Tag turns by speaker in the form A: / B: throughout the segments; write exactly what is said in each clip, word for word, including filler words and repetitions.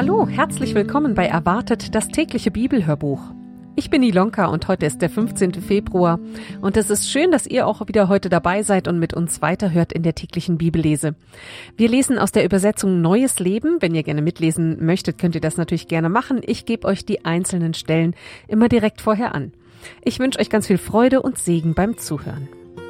A: Hallo, herzlich willkommen bei Erwartet, das tägliche Bibelhörbuch. Ich bin Ilonka und heute ist der fünfzehnte Februar und es ist schön, dass ihr auch wieder heute dabei seid und mit uns weiterhört in der täglichen Bibellese. Wir lesen aus der Übersetzung Neues Leben. Wenn ihr gerne mitlesen möchtet, könnt ihr das natürlich gerne machen. Ich gebe euch die einzelnen Stellen immer direkt vorher an. Ich wünsche euch ganz viel Freude und Segen beim Zuhören.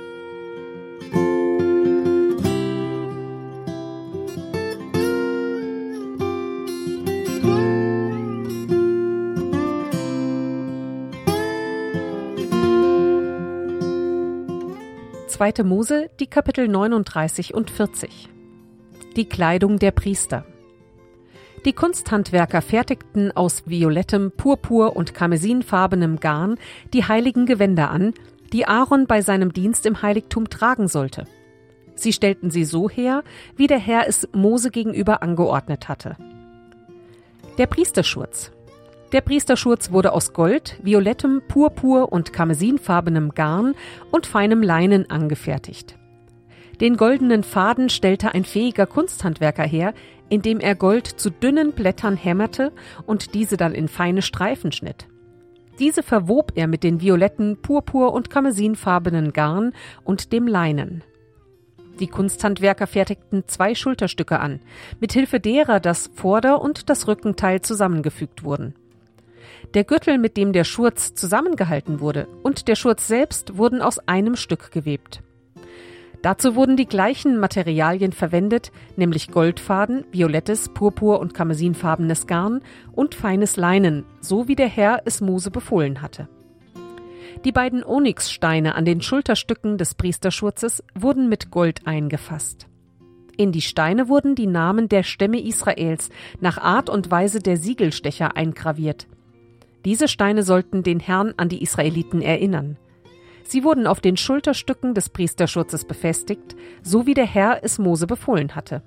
A: zweite. Mose, die Kapitel neununddreißig und vierzig. Die Kleidung der Priester. Die Kunsthandwerker fertigten aus violettem, purpur und karmesinfarbenem Garn die heiligen Gewänder an, die Aaron bei seinem Dienst im Heiligtum tragen sollte. Sie stellten sie so her, wie der Herr es Mose gegenüber angeordnet hatte. Der Priesterschurz. Der Priesterschurz wurde aus Gold, violettem, purpur und karmesinfarbenem Garn und feinem Leinen angefertigt. Den goldenen Faden stellte ein fähiger Kunsthandwerker her, indem er Gold zu dünnen Blättern hämmerte und diese dann in feine Streifen schnitt. Diese verwob er mit den violetten, purpur und karmesinfarbenen Garn und dem Leinen. Die Kunsthandwerker fertigten zwei Schulterstücke an, mithilfe derer das Vorder- und das Rückenteil zusammengefügt wurden. Der Gürtel, mit dem der Schurz zusammengehalten wurde, und der Schurz selbst wurden aus einem Stück gewebt. Dazu wurden die gleichen Materialien verwendet, nämlich Goldfaden, violettes, purpur- und karmesinfarbenes Garn und feines Leinen, so wie der Herr es Mose befohlen hatte. Die beiden Onyxsteine an den Schulterstücken des Priesterschurzes wurden mit Gold eingefasst. In die Steine wurden die Namen der Stämme Israels nach Art und Weise der Siegelstecher eingraviert. Diese Steine sollten den Herrn an die Israeliten erinnern. Sie wurden auf den Schulterstücken des Priesterschurzes befestigt, so wie der Herr es Mose befohlen hatte.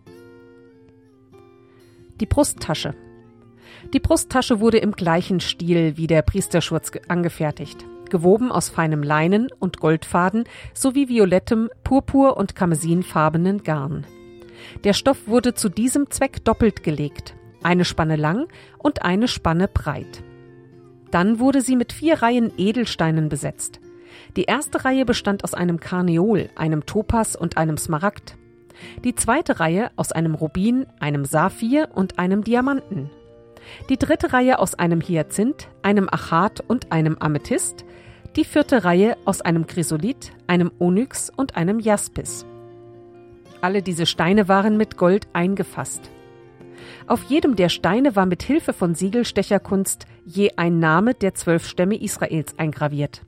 A: Die Brusttasche. Die Brusttasche wurde im gleichen Stil wie der Priesterschurz angefertigt, gewoben aus feinem Leinen und Goldfaden sowie violettem, purpur- und karmesinfarbenen Garn. Der Stoff wurde zu diesem Zweck doppelt gelegt, eine Spanne lang und eine Spanne breit. Dann wurde sie mit vier Reihen Edelsteinen besetzt. Die erste Reihe bestand aus einem Karneol, einem Topas und einem Smaragd. Die zweite Reihe aus einem Rubin, einem Saphir und einem Diamanten. Die dritte Reihe aus einem Hyazinth, einem Achat und einem Amethyst. Die vierte Reihe aus einem Chrysolit, einem Onyx und einem Jaspis. Alle diese Steine waren mit Gold eingefasst. Auf jedem der Steine war mit Hilfe von Siegelstecherkunst je ein Name der zwölf Stämme Israels eingraviert.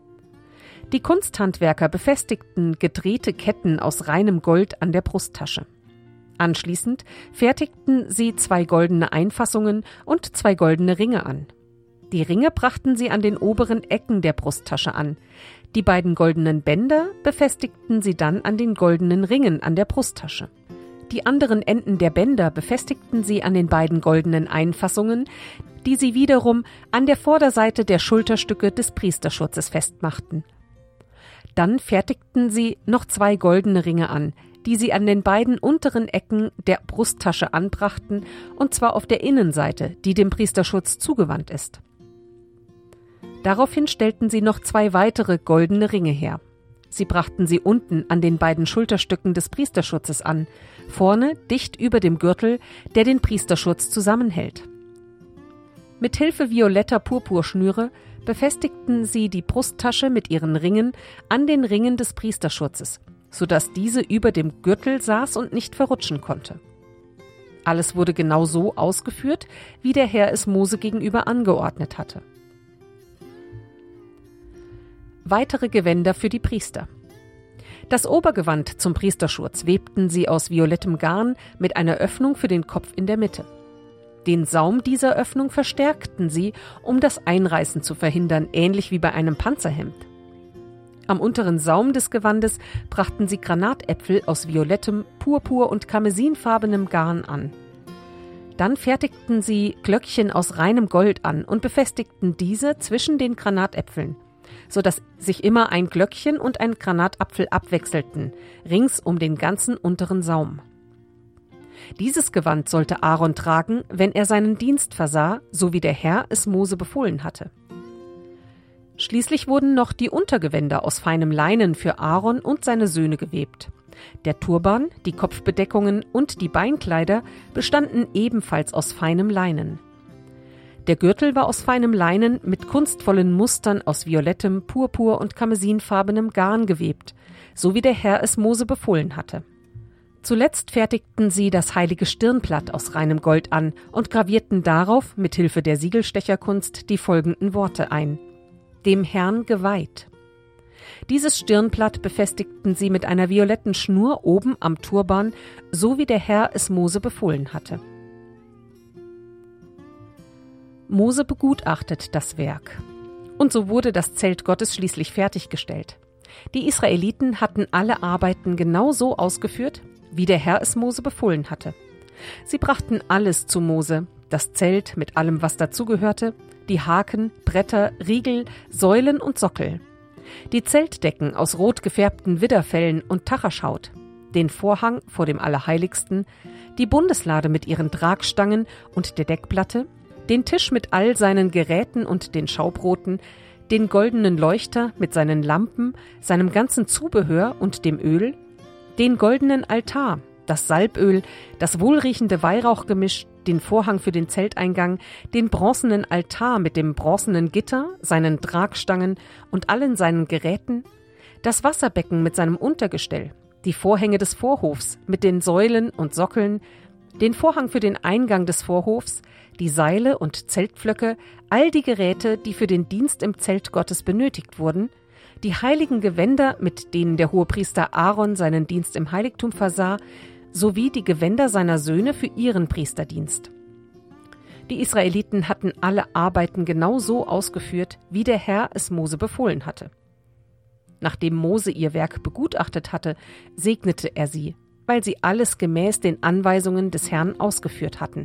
A: Die Kunsthandwerker befestigten gedrehte Ketten aus reinem Gold an der Brusttasche. Anschließend fertigten sie zwei goldene Einfassungen und zwei goldene Ringe an. Die Ringe brachten sie an den oberen Ecken der Brusttasche an. Die beiden goldenen Bänder befestigten sie dann an den goldenen Ringen an der Brusttasche. Die anderen Enden der Bänder befestigten sie an den beiden goldenen Einfassungen, die sie wiederum an der Vorderseite der Schulterstücke des Priesterschurzes festmachten. Dann fertigten sie noch zwei goldene Ringe an, die sie an den beiden unteren Ecken der Brusttasche anbrachten, und zwar auf der Innenseite, die dem Priesterschutz zugewandt ist. Daraufhin stellten sie noch zwei weitere goldene Ringe her. Sie brachten sie unten an den beiden Schulterstücken des Priesterschutzes an, vorne dicht über dem Gürtel, der den Priesterschutz zusammenhält. Mit Hilfe violetter Purpurschnüre befestigten sie die Brusttasche mit ihren Ringen an den Ringen des Priesterschutzes, sodass diese über dem Gürtel saß und nicht verrutschen konnte. Alles wurde genau so ausgeführt, wie der Herr es Mose gegenüber angeordnet hatte. Weitere Gewänder für die Priester. Das Obergewand zum Priesterschurz webten sie aus violettem Garn mit einer Öffnung für den Kopf in der Mitte. Den Saum dieser Öffnung verstärkten sie, um das Einreißen zu verhindern, ähnlich wie bei einem Panzerhemd. Am unteren Saum des Gewandes brachten sie Granatäpfel aus violettem, purpur- und karmesinfarbenem Garn an. Dann fertigten sie Glöckchen aus reinem Gold an und befestigten diese zwischen den Granatäpfeln, sodass sich immer ein Glöckchen und ein Granatapfel abwechselten, rings um den ganzen unteren Saum. Dieses Gewand sollte Aaron tragen, wenn er seinen Dienst versah, so wie der Herr es Mose befohlen hatte. Schließlich wurden noch die Untergewänder aus feinem Leinen für Aaron und seine Söhne gewebt. Der Turban, die Kopfbedeckungen und die Beinkleider bestanden ebenfalls aus feinem Leinen. Der Gürtel war aus feinem Leinen mit kunstvollen Mustern aus violettem, purpur und karmesinfarbenem Garn gewebt, so wie der Herr es Mose befohlen hatte. Zuletzt fertigten sie das heilige Stirnblatt aus reinem Gold an und gravierten darauf mit Hilfe der Siegelstecherkunst die folgenden Worte ein: Dem Herrn geweiht. Dieses Stirnblatt befestigten sie mit einer violetten Schnur oben am Turban, so wie der Herr es Mose befohlen hatte. Mose begutachtet das Werk. Und so wurde das Zelt Gottes schließlich fertiggestellt. Die Israeliten hatten alle Arbeiten genau so ausgeführt, wie der Herr es Mose befohlen hatte. Sie brachten alles zu Mose, das Zelt mit allem, was dazugehörte, die Haken, Bretter, Riegel, Säulen und Sockel, die Zeltdecken aus rot gefärbten Widderfellen und Tachaschaut, den Vorhang vor dem Allerheiligsten, die Bundeslade mit ihren Tragstangen und der Deckplatte, den Tisch mit all seinen Geräten und den Schaubroten, den goldenen Leuchter mit seinen Lampen, seinem ganzen Zubehör und dem Öl, den goldenen Altar, das Salböl, das wohlriechende Weihrauchgemisch, den Vorhang für den Zelteingang, den bronzenen Altar mit dem bronzenen Gitter, seinen Tragstangen und allen seinen Geräten, das Wasserbecken mit seinem Untergestell, die Vorhänge des Vorhofs mit den Säulen und Sockeln, den Vorhang für den Eingang des Vorhofs, die Seile und Zeltpflöcke, all die Geräte, die für den Dienst im Zelt Gottes benötigt wurden, die heiligen Gewänder, mit denen der Hohepriester Aaron seinen Dienst im Heiligtum versah, sowie die Gewänder seiner Söhne für ihren Priesterdienst. Die Israeliten hatten alle Arbeiten genau so ausgeführt, wie der Herr es Mose befohlen hatte. Nachdem Mose ihr Werk begutachtet hatte, segnete er sie, weil sie alles gemäß den Anweisungen des Herrn ausgeführt hatten.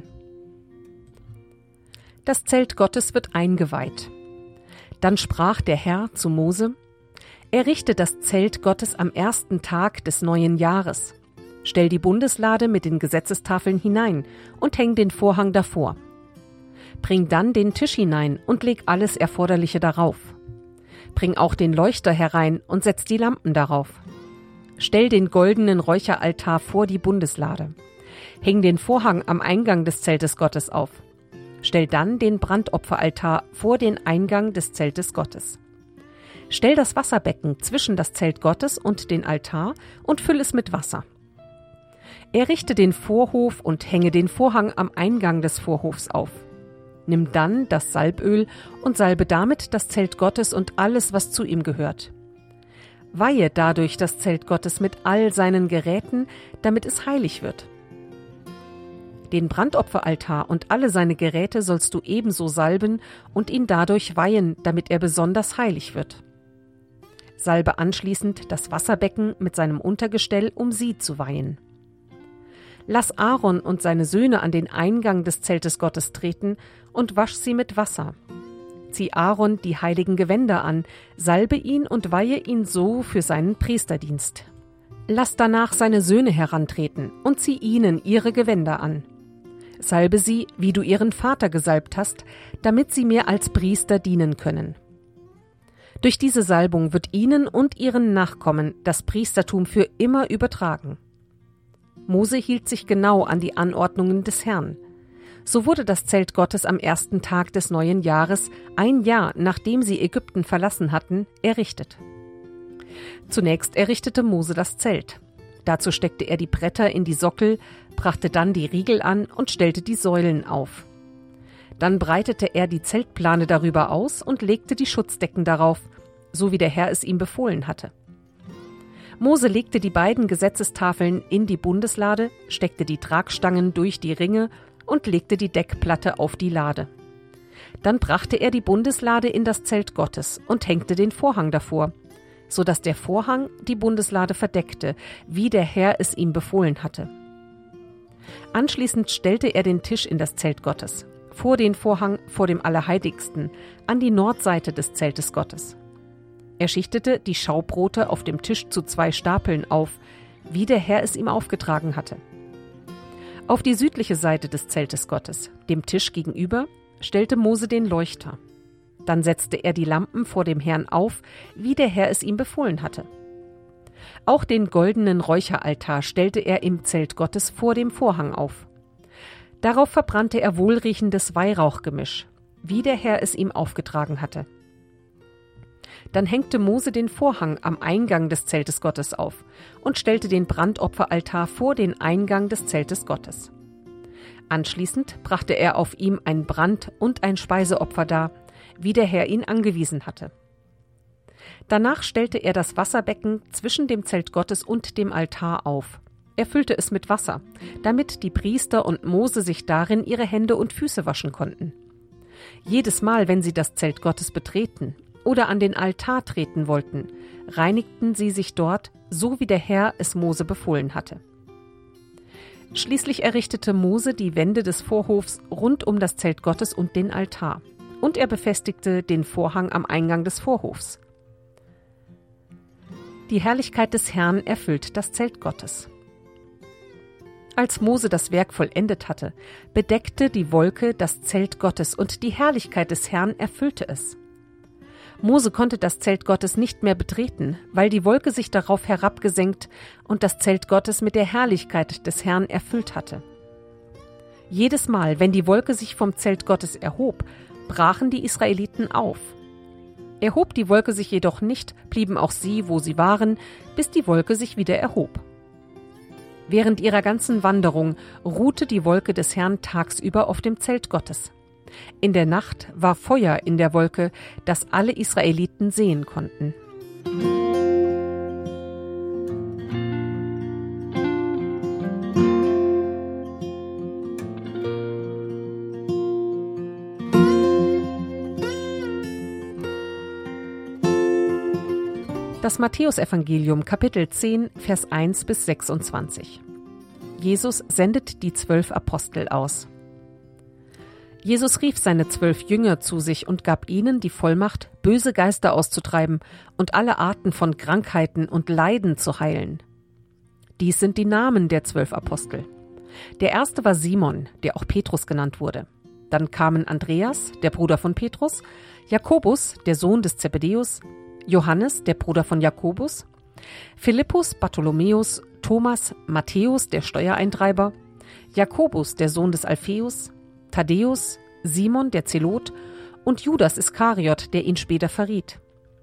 A: Das Zelt Gottes wird eingeweiht. Dann sprach der Herr zu Mose: Errichte das Zelt Gottes am ersten Tag des neuen Jahres. Stell die Bundeslade mit den Gesetzestafeln hinein und häng den Vorhang davor. Bring dann den Tisch hinein und leg alles Erforderliche darauf. Bring auch den Leuchter herein und setz die Lampen darauf. Stell den goldenen Räucheraltar vor die Bundeslade. Häng den Vorhang am Eingang des Zeltes Gottes auf. Stell dann den Brandopferaltar vor den Eingang des Zeltes Gottes. Stell das Wasserbecken zwischen das Zelt Gottes und den Altar und füll es mit Wasser. Errichte den Vorhof und hänge den Vorhang am Eingang des Vorhofs auf. Nimm dann das Salböl und salbe damit das Zelt Gottes und alles, was zu ihm gehört. Weihe dadurch das Zelt Gottes mit all seinen Geräten, damit es heilig wird. Den Brandopferaltar und alle seine Geräte sollst du ebenso salben und ihn dadurch weihen, damit er besonders heilig wird. Salbe anschließend das Wasserbecken mit seinem Untergestell, um sie zu weihen. Lass Aaron und seine Söhne an den Eingang des Zeltes Gottes treten und wasch sie mit Wasser. Zieh Aaron die heiligen Gewänder an, salbe ihn und weihe ihn so für seinen Priesterdienst. Lass danach seine Söhne herantreten und zieh ihnen ihre Gewänder an. Salbe sie, wie du ihren Vater gesalbt hast, damit sie mir als Priester dienen können. Durch diese Salbung wird ihnen und ihren Nachkommen das Priestertum für immer übertragen. Mose hielt sich genau an die Anordnungen des Herrn. So wurde das Zelt Gottes am ersten Tag des neuen Jahres, ein Jahr nachdem sie Ägypten verlassen hatten, errichtet. Zunächst errichtete Mose das Zelt. Dazu steckte er die Bretter in die Sockel, brachte dann die Riegel an und stellte die Säulen auf. Dann breitete er die Zeltplane darüber aus und legte die Schutzdecken darauf, so wie der Herr es ihm befohlen hatte. Mose legte die beiden Gesetzestafeln in die Bundeslade, steckte die Tragstangen durch die Ringe und legte die Deckplatte auf die Lade. Dann brachte er die Bundeslade in das Zelt Gottes und hängte den Vorhang davor, so dass der Vorhang die Bundeslade verdeckte, wie der Herr es ihm befohlen hatte. Anschließend stellte er den Tisch in das Zelt Gottes, vor den Vorhang vor dem Allerheiligsten, an die Nordseite des Zeltes Gottes. Er schichtete die Schaubrote auf dem Tisch zu zwei Stapeln auf, wie der Herr es ihm aufgetragen hatte. Auf die südliche Seite des Zeltes Gottes, dem Tisch gegenüber, stellte Mose den Leuchter. Dann setzte er die Lampen vor dem Herrn auf, wie der Herr es ihm befohlen hatte. Auch den goldenen Räucheraltar stellte er im Zelt Gottes vor dem Vorhang auf. Darauf verbrannte er wohlriechendes Weihrauchgemisch, wie der Herr es ihm aufgetragen hatte. Dann hängte Mose den Vorhang am Eingang des Zeltes Gottes auf und stellte den Brandopferaltar vor den Eingang des Zeltes Gottes. Anschließend brachte er auf ihm ein Brand- und ein Speiseopfer dar, wie der Herr ihn angewiesen hatte. Danach stellte er das Wasserbecken zwischen dem Zelt Gottes und dem Altar auf. Er füllte es mit Wasser, damit die Priester und Mose sich darin ihre Hände und Füße waschen konnten. Jedes Mal, wenn sie das Zelt Gottes betreten oder an den Altar treten wollten, reinigten sie sich dort, so wie der Herr es Mose befohlen hatte. Schließlich errichtete Mose die Wände des Vorhofs rund um das Zelt Gottes und den Altar, und er befestigte den Vorhang am Eingang des Vorhofs. Die Herrlichkeit des Herrn erfüllt das Zelt Gottes. Als Mose das Werk vollendet hatte, bedeckte die Wolke das Zelt Gottes und die Herrlichkeit des Herrn erfüllte es. Mose konnte das Zelt Gottes nicht mehr betreten, weil die Wolke sich darauf herabgesenkt und das Zelt Gottes mit der Herrlichkeit des Herrn erfüllt hatte. Jedes Mal, wenn die Wolke sich vom Zelt Gottes erhob, brachen die Israeliten auf. Erhob die Wolke sich jedoch nicht, blieben auch sie, wo sie waren, bis die Wolke sich wieder erhob. Während ihrer ganzen Wanderung ruhte die Wolke des Herrn tagsüber auf dem Zelt Gottes. In der Nacht war Feuer in der Wolke, das alle Israeliten sehen konnten. Das Matthäusevangelium, Kapitel zehn, Vers eins bis sechsundzwanzig. Jesus sendet die zwölf Apostel aus. Jesus rief seine zwölf Jünger zu sich und gab ihnen die Vollmacht, böse Geister auszutreiben und alle Arten von Krankheiten und Leiden zu heilen. Dies sind die Namen der zwölf Apostel. Der erste war Simon, der auch Petrus genannt wurde. Dann kamen Andreas, der Bruder von Petrus, Jakobus, der Sohn des Zebedäus, Johannes, der Bruder von Jakobus, Philippus, Bartholomäus, Thomas, Matthäus, der Steuereintreiber, Jakobus, der Sohn des Alpheus, Thaddäus, Simon, der Zelot und Judas Iskariot, der ihn später verriet.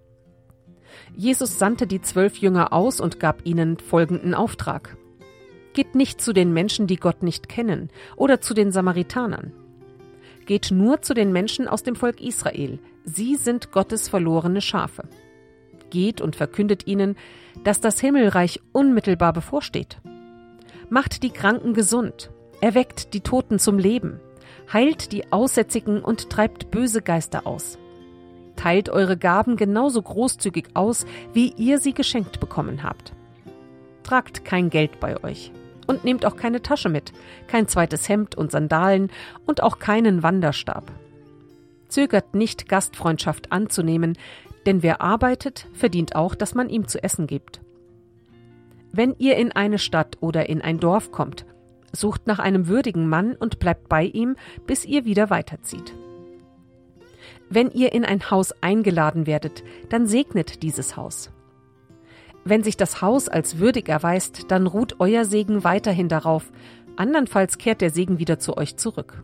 A: Jesus sandte die zwölf Jünger aus und gab ihnen folgenden Auftrag: Geht nicht zu den Menschen, die Gott nicht kennen, oder zu den Samaritanern. Geht nur zu den Menschen aus dem Volk Israel. Sie sind Gottes verlorene Schafe. Geht und verkündet ihnen, dass das Himmelreich unmittelbar bevorsteht. Macht die Kranken gesund, erweckt die Toten zum Leben, heilt die Aussätzigen und treibt böse Geister aus. Teilt eure Gaben genauso großzügig aus, wie ihr sie geschenkt bekommen habt. Tragt kein Geld bei euch und nehmt auch keine Tasche mit, kein zweites Hemd und Sandalen und auch keinen Wanderstab. Zögert nicht, Gastfreundschaft anzunehmen, denn wer arbeitet, verdient auch, dass man ihm zu essen gibt. Wenn ihr in eine Stadt oder in ein Dorf kommt, sucht nach einem würdigen Mann und bleibt bei ihm, bis ihr wieder weiterzieht. Wenn ihr in ein Haus eingeladen werdet, dann segnet dieses Haus. Wenn sich das Haus als würdig erweist, dann ruht euer Segen weiterhin darauf, andernfalls kehrt der Segen wieder zu euch zurück.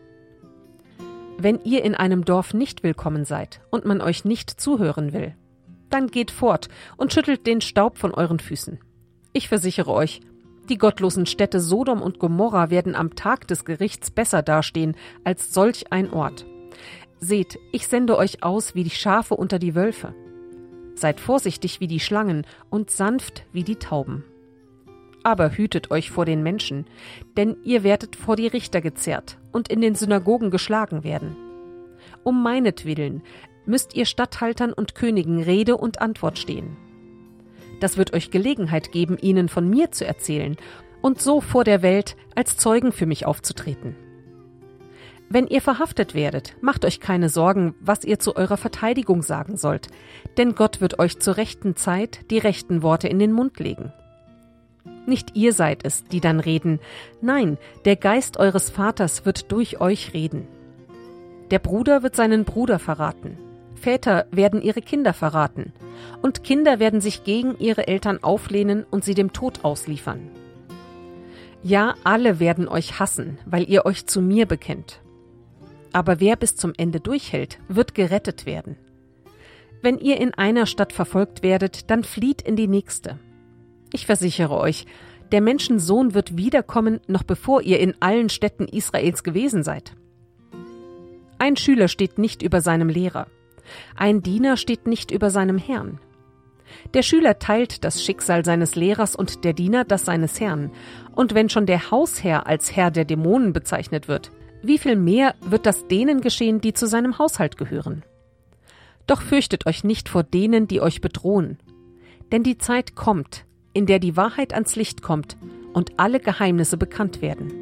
A: Wenn ihr in einem Dorf nicht willkommen seid und man euch nicht zuhören will, dann geht fort und schüttelt den Staub von euren Füßen. Ich versichere euch, die gottlosen Städte Sodom und Gomorra werden am Tag des Gerichts besser dastehen als solch ein Ort. Seht, ich sende euch aus wie die Schafe unter die Wölfe. Seid vorsichtig wie die Schlangen und sanft wie die Tauben. Aber hütet euch vor den Menschen, denn ihr werdet vor die Richter gezerrt und in den Synagogen geschlagen werden. Um meinetwillen müsst ihr Statthaltern und Königen Rede und Antwort stehen. Das wird euch Gelegenheit geben, ihnen von mir zu erzählen und so vor der Welt als Zeugen für mich aufzutreten. Wenn ihr verhaftet werdet, macht euch keine Sorgen, was ihr zu eurer Verteidigung sagen sollt, denn Gott wird euch zur rechten Zeit die rechten Worte in den Mund legen. Nicht ihr seid es, die dann reden. Nein, der Geist eures Vaters wird durch euch reden. Der Bruder wird seinen Bruder verraten. Väter werden ihre Kinder verraten. Und Kinder werden sich gegen ihre Eltern auflehnen und sie dem Tod ausliefern. Ja, alle werden euch hassen, weil ihr euch zu mir bekennt. Aber wer bis zum Ende durchhält, wird gerettet werden. Wenn ihr in einer Stadt verfolgt werdet, dann flieht in die nächste. Ich versichere euch, der Menschensohn wird wiederkommen, noch bevor ihr in allen Städten Israels gewesen seid. Ein Schüler steht nicht über seinem Lehrer. Ein Diener steht nicht über seinem Herrn. Der Schüler teilt das Schicksal seines Lehrers und der Diener das seines Herrn. Und wenn schon der Hausherr als Herr der Dämonen bezeichnet wird, wie viel mehr wird das denen geschehen, die zu seinem Haushalt gehören? Doch fürchtet euch nicht vor denen, die euch bedrohen. Denn die Zeit kommt, in der die Wahrheit ans Licht kommt und alle Geheimnisse bekannt werden.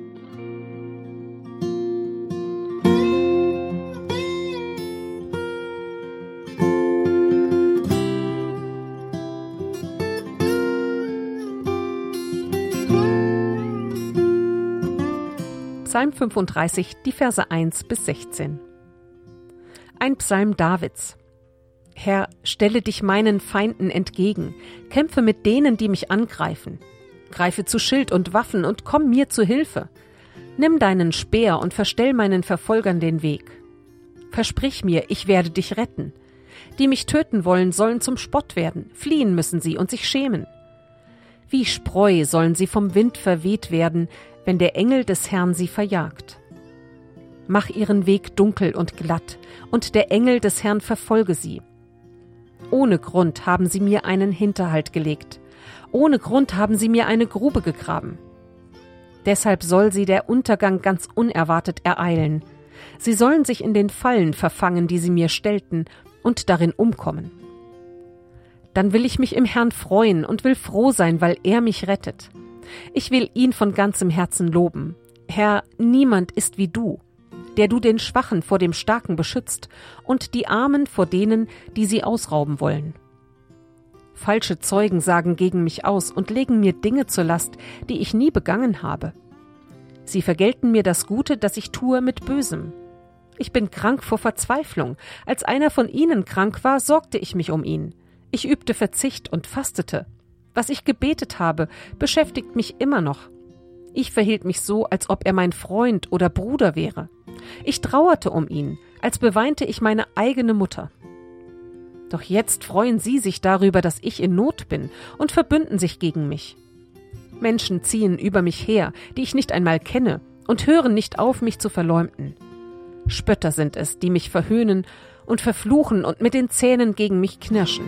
A: Psalm fünfunddreißig, die Verse eins bis sechzehn. Ein Psalm Davids. Herr, stelle dich meinen Feinden entgegen, kämpfe mit denen, die mich angreifen. Greife zu Schild und Waffen und komm mir zu Hilfe. Nimm deinen Speer und verstell meinen Verfolgern den Weg. Versprich mir, ich werde dich retten. Die mich töten wollen, sollen zum Spott werden, fliehen müssen sie und sich schämen. Wie Spreu sollen sie vom Wind verweht werden, wenn der Engel des Herrn sie verjagt. Mach ihren Weg dunkel und glatt, und der Engel des Herrn verfolge sie. Ohne Grund haben sie mir einen Hinterhalt gelegt. Ohne Grund haben sie mir eine Grube gegraben. Deshalb soll sie der Untergang ganz unerwartet ereilen. Sie sollen sich in den Fallen verfangen, die sie mir stellten, und darin umkommen. Dann will ich mich im Herrn freuen und will froh sein, weil er mich rettet. Ich will ihn von ganzem Herzen loben. Herr, niemand ist wie du, der du den Schwachen vor dem Starken beschützt und die Armen vor denen, die sie ausrauben wollen. Falsche Zeugen sagen gegen mich aus und legen mir Dinge zur Last, die ich nie begangen habe. Sie vergelten mir das Gute, das ich tue, mit Bösem. Ich bin krank vor Verzweiflung. Als einer von ihnen krank war, sorgte ich mich um ihn. Ich übte Verzicht und fastete. Was ich gebetet habe, beschäftigt mich immer noch. Ich verhielt mich so, als ob er mein Freund oder Bruder wäre. Ich trauerte um ihn, als beweinte ich meine eigene Mutter. Doch jetzt freuen sie sich darüber, dass ich in Not bin, und verbünden sich gegen mich. Menschen ziehen über mich her, die ich nicht einmal kenne, und hören nicht auf, mich zu verleumden. Spötter sind es, die mich verhöhnen und verfluchen und mit den Zähnen gegen mich knirschen.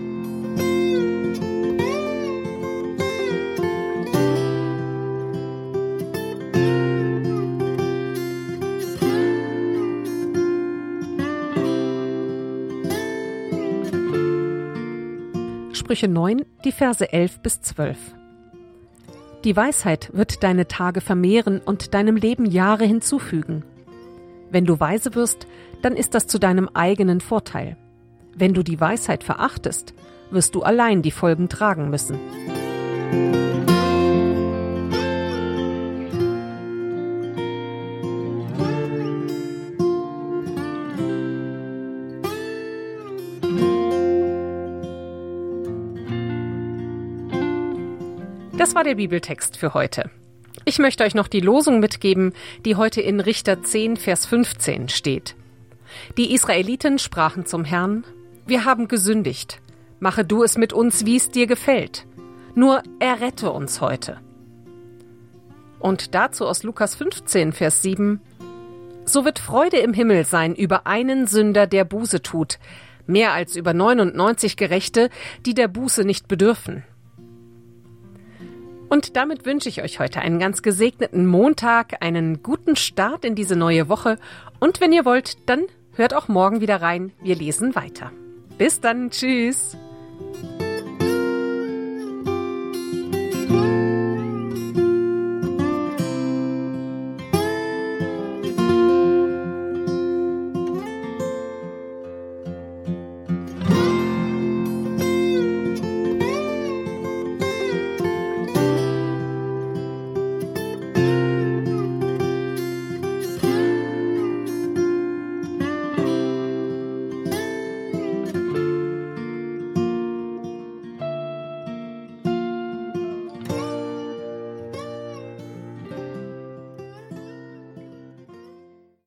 A: Sprüche neun, die Verse elf bis zwölf. Die Weisheit wird deine Tage vermehren und deinem Leben Jahre hinzufügen. Wenn du weise wirst, dann ist das zu deinem eigenen Vorteil. Wenn du die Weisheit verachtest, wirst du allein die Folgen tragen müssen. Das war der Bibeltext für heute. Ich möchte euch noch die Losung mitgeben, die heute in Richter zehn, Vers fünfzehn steht. Die Israeliten sprachen zum Herrn: Wir haben gesündigt. Mache du es mit uns, wie es dir gefällt. Nur errette uns heute. Und dazu aus Lukas fünfzehn, Vers sieben. So wird Freude im Himmel sein über einen Sünder, der Buße tut, mehr als über neunundneunzig Gerechte, die der Buße nicht bedürfen. Und damit wünsche ich euch heute einen ganz gesegneten Montag, einen guten Start in diese neue Woche. Und wenn ihr wollt, dann hört auch morgen wieder rein. Wir lesen weiter. Bis dann. Tschüss.